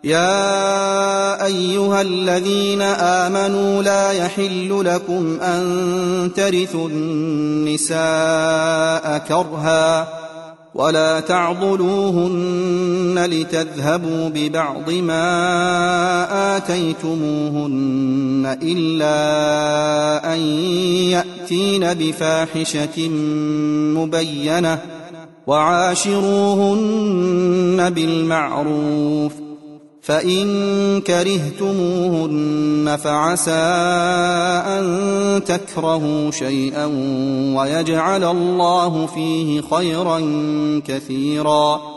يا أيها الذين آمنوا لا يحل لكم أن ترثوا النساء كرها ولا تعضلوهن لتذهبوا ببعض ما آتيتموهن إلا أن يأتين بفاحشة مبينة وعاشروهن بالمعروف فإن كرهتموهن فعسى أن تكرهوا شيئا ويجعل الله فيه خيرا كثيرا